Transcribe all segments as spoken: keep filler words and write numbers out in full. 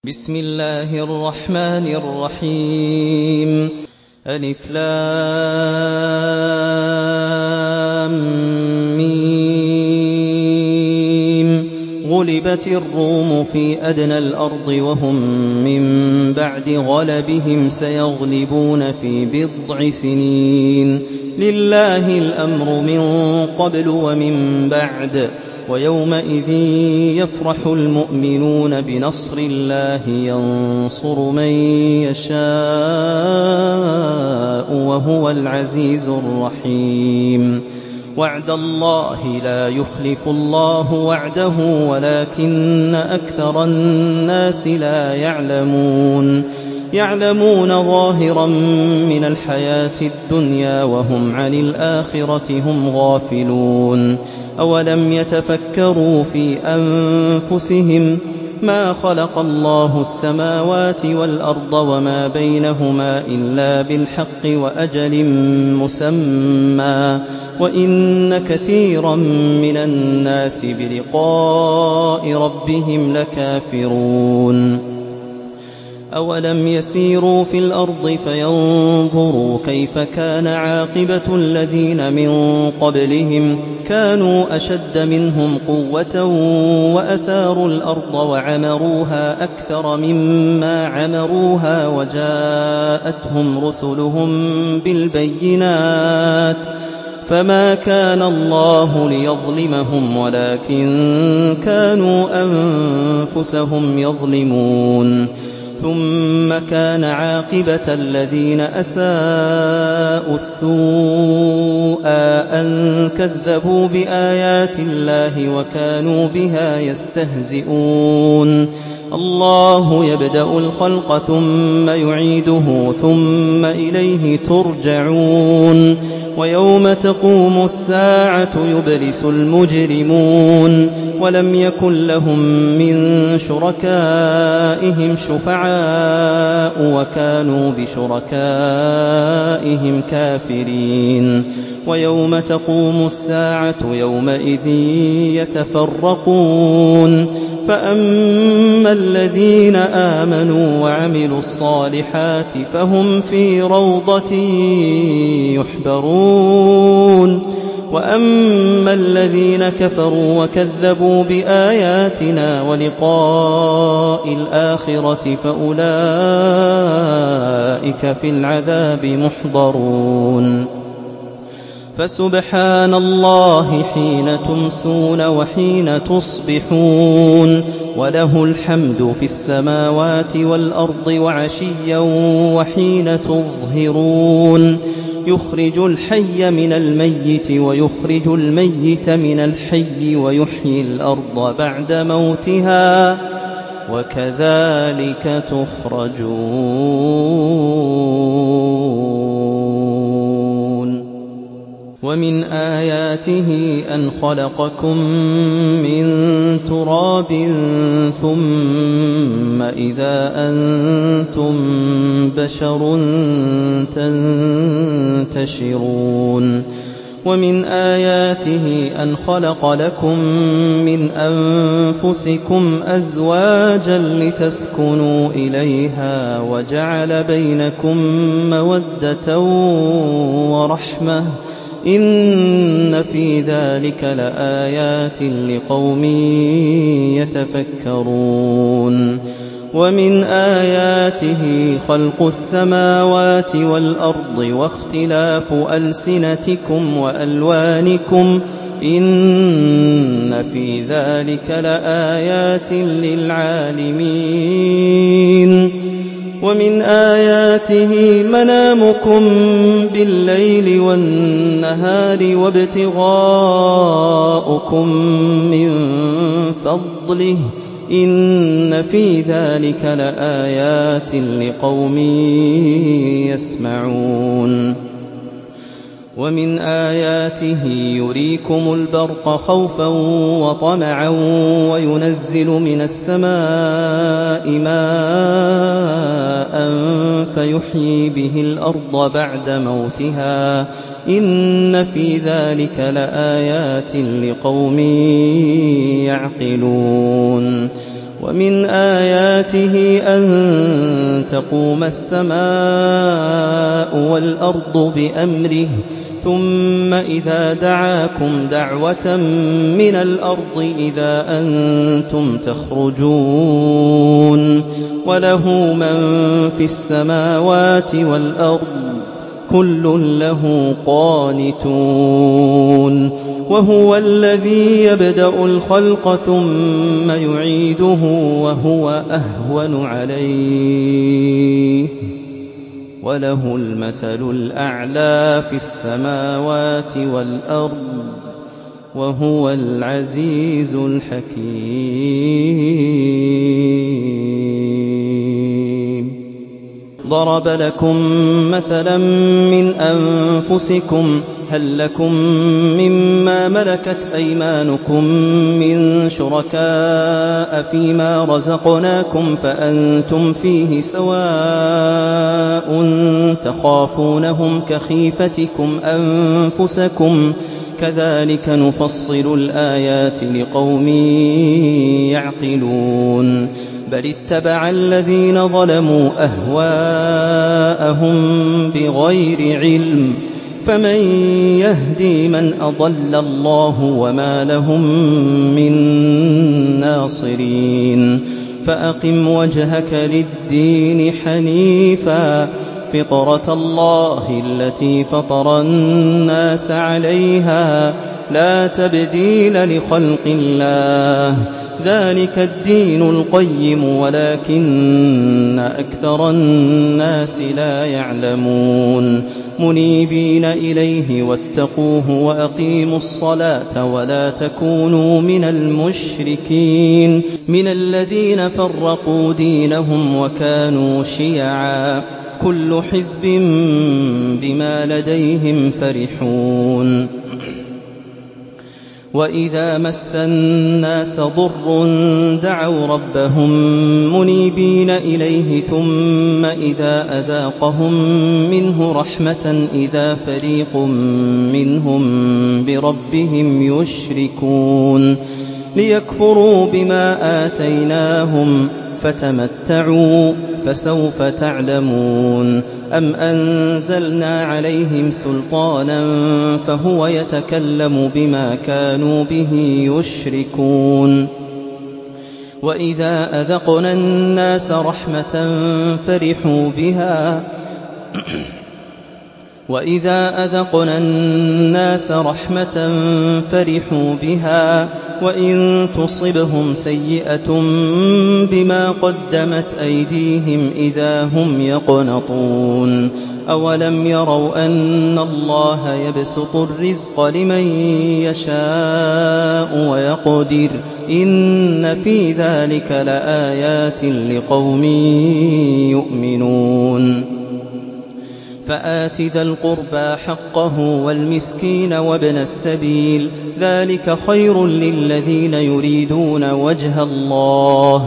بسم الله الرحمن الرحيم ألف لام ميم غلبت الروم في أدنى الأرض وهم من بعد غلبهم سيغلبون في بضع سنين لله الأمر من قبل ومن بعد ويومئذ يفرح المؤمنون بنصر الله ينصر من يشاء وهو العزيز الرحيم وعد الله لا يخلف الله وعده ولكن أكثر الناس لا يعلمون يعلمون ظاهرا من الحياة الدنيا وهم عن الآخرة هم غافلون أولم يتفكروا في أنفسهم ما خلق الله السماوات والأرض وما بينهما إلا بالحق وأجل مسمى وإن كثيرا من الناس بلقاء ربهم لكافرون أولم يسيروا في الأرض فينظروا كيف كان عاقبة الذين من قبلهم كانوا أشد منهم قوة وأثاروا الأرض وعمروها أكثر مما عمروها وجاءتهم رسلهم بالبينات فما كان الله ليظلمهم ولكن كانوا أنفسهم يظلمون ثم كان عاقبة الذين أساءوا السوء أن كذبوا بآيات الله وكانوا بها يستهزئون الله يبدأ الخلق ثم يعيده ثم إليه ترجعون ويوم تقوم الساعة يبلس المجرمون ولم يكن لهم من شركائهم شفعاء وكانوا بشركائهم كافرين ويوم تقوم الساعة يومئذ يتفرقون فأما الذين آمنوا وعملوا الصالحات فهم في روضة يحبرون وأما الذين كفروا وكذبوا بآياتنا ولقاء الآخرة فأولئك في العذاب محضرون فسبحان الله حين تمسون وحين تصبحون وله الحمد في السماوات والأرض وعشيا وحين تظهرون يخرج الحي من الميت ويخرج الميت من الحي ويحيي الأرض بعد موتها وكذلك تخرجون ومن آياته أن خلقكم من تراب ثم إذا أنتم بشر تنتشرون ومن آياته أن خلق لكم من أنفسكم أزواجا لتسكنوا إليها وجعل بينكم مودة ورحمة إن في ذلك لآيات لقوم يتفكرون ومن آياته خلق السماوات والأرض واختلاف ألسنتكم وألوانكم إن في ذلك لآيات للعالمين ومن آياته منامكم بالليل والنهار وابتغاؤكم من فضله إن في ذلك لآيات لقوم يسمعون ومن آياته يريكم البرق خوفا وطمعا وينزل من السماء ماء فيحيي به الأرض بعد موتها إن في ذلك لآيات لقوم يعقلون ومن آياته أن تقوم السماء والأرض بأمره ثم إذا دعاكم دعوة من الأرض إذا أنتم تخرجون وله من في السماوات والأرض كل له قانتون وهو الذي يبدأ الخلق ثم يعيده وهو أهون عليه وله المثل الأعلى في السماوات والأرض وهو العزيز الحكيم. ضرب لكم مثلا من أنفسكم هل لكم مما ملكت أيمانكم من شركاء فيما رزقناكم فأنتم فيه سواء تخافونهم كخيفتكم أنفسكم كذلك نفصل الآيات لقوم يعقلون بل اتبع الذين ظلموا أهواءهم بغير علم فمن يهدي من أضل الله وما لهم من ناصرين فأقم وجهك للدين حنيفا فطرة الله التي فطر الناس عليها لا تبديل لخلق الله ذلك الدين القيم ولكن أكثر الناس لا يعلمون منيبين إليه واتقوه وأقيموا الصلاة ولا تكونوا من المشركين من الذين فرقوا دينهم وكانوا شيعا كل حزب بما لديهم فرحون وإذا مس الناس ضر دعوا ربهم منيبين إليه ثم إذا أذاقهم منه رحمة إذا فريق منهم بربهم يشركون ليكفروا بما آتيناهم فتمتعوا فسوف تعلمون أم أنزلنا عليهم سلطانا فهو يتكلم بما كانوا به يشركون وإذا أذقنا الناس رحمة فرحوا بها وإذا أذقنا الناس رحمة فرحوا بها وإن تصبهم سيئة بما قدمت أيديهم إذا هم يقنطون أولم يروا أن الله يبسط الرزق لمن يشاء ويقدر إن في ذلك لآيات لقوم يؤمنون فآت ذا القربى حقه والمسكين وابن السبيل ذلك خير للذين يريدون وجه الله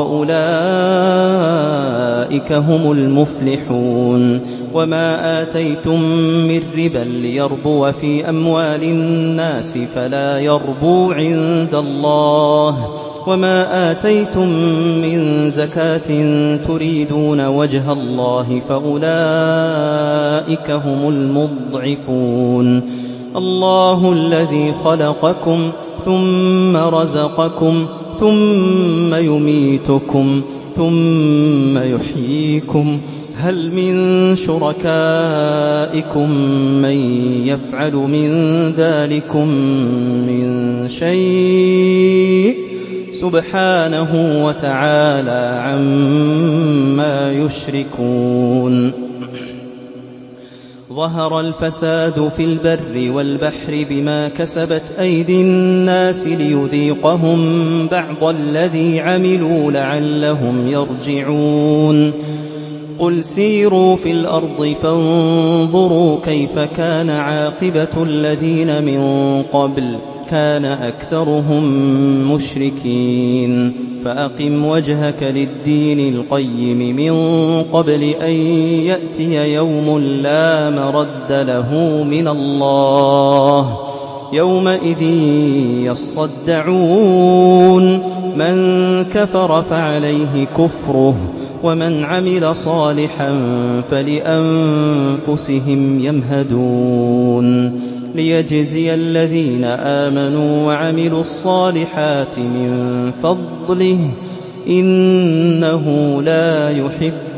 وأولئك هم المفلحون وما آتيتم من ربا ليربو في أموال الناس فلا يربو عند الله وما آتيتم من زكاة تريدون وجه الله فأولئك هم المضعفون الله الذي خلقكم ثم رزقكم ثم يميتكم ثم يحييكم هل من شركائكم من يفعل من ذلكم من شيء سبحانه وتعالى عما يشركون ظهر الفساد في البر والبحر بما كسبت أيدي الناس ليذيقهم بعض الذي عملوا لعلهم يرجعون قل سيروا في الأرض فانظروا كيف كان عاقبة الذين من قبل كان أكثرهم مشركين فأقم وجهك للدين القيم من قبل أن يأتي يوم لا مرد له من الله يومئذ يصدعون من كفر فعليه كفره ومن عمل صالحا فلأنفسهم يمهدون ليجزي الذين آمنوا وعملوا الصالحات من فضله إنه لا يحب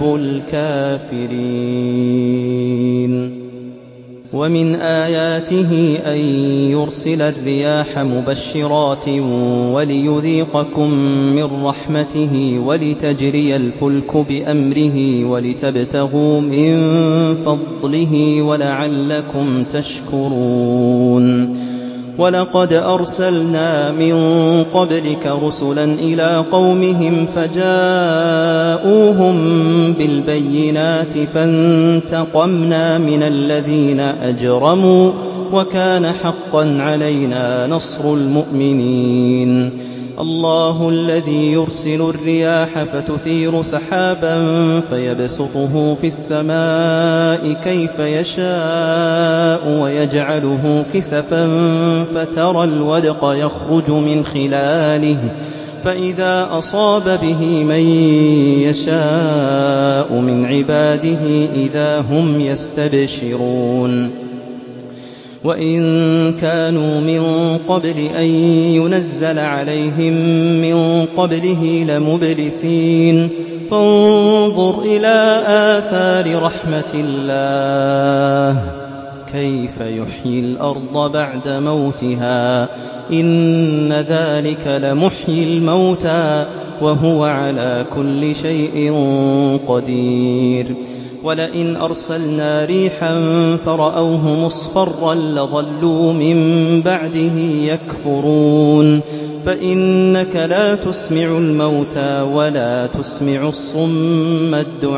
الكافرين. ومن آياته أن يرسل الرياح مبشرات وليذيقكم من رحمته ولتجري الفلك بأمره ولتبتغوا من فضله ولعلكم تشكرون. ولقد أرسلنا من قبلك رسلا إلى قومهم فجاءوهم بالبينات فانتقمنا من الذين أجرموا وكان حقا علينا نصر المؤمنين. الله الذي يرسل الرياح فتثير سحابا فيبسطه في السماء كيف يشاء ويجعله كسفا فترى الودق يخرج من خلاله فإذا أصاب به من يشاء من عباده إذا هم يستبشرون. وإن كانوا من قبل أن ينزل عليهم من قبله لمبلسين فانظر إلى آثار رحمة الله كيف يحيي الأرض بعد موتها إن ذلك لمحيي الموتى وهو على كل شيء قدير. ولئن أرسلنا ريحا فرأوه مصفرا لظلوا من بعده يكفرون فإنك لا تسمع الموتى ولا تسمع الصم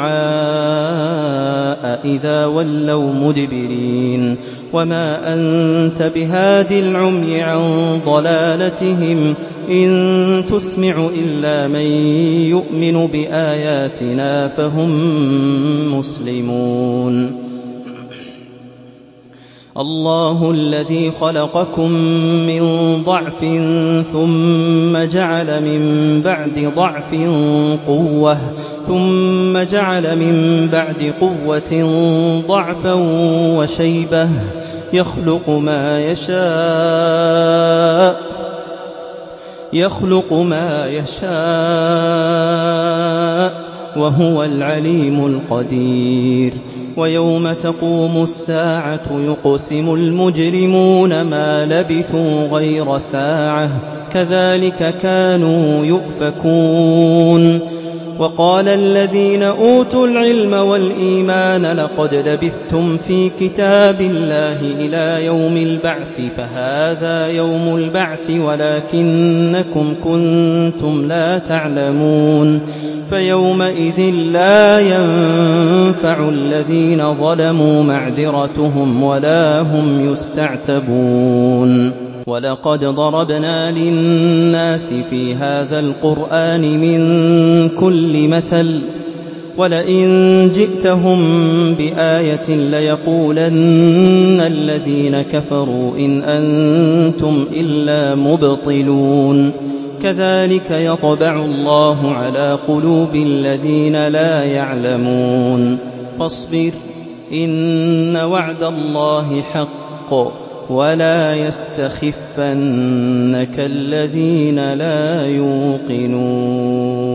الدعاء إذا ولوا مدبرين وما أنت بهاد العمي عن ضلالتهم إن تسمع إلا من يؤمن بآياتنا فهم مسلمون. الله الذي خلقكم من ضعف ثم جعل من بعد ضعف قوة ثم جعل من بعد قوة ضعفا وشيبة يخلق ما يشاء يخلق ما يشاء وهو العليم القدير. ويوم تقوم الساعة يقسم المجرمون ما لبثوا غير ساعة كذلك كانوا يؤفكون. وقال الذين أوتوا العلم والإيمان لقد لبثتم في كتاب الله إلى يوم البعث فهذا يوم البعث ولكنكم كنتم لا تعلمون فيومئذ لا ينفع الذين ظلموا معذرتهم ولا هم يستعتبون. ولقد ضربنا للناس في هذا القرآن من كل مثل ولئن جئتهم بآية ليقولن الذين كفروا إن أنتم إلا مبطلون كذلك يطبع الله على قلوب الذين لا يعلمون. فاصبر إن وعد الله حق ولا يستخفنك الذين لا يوقنون.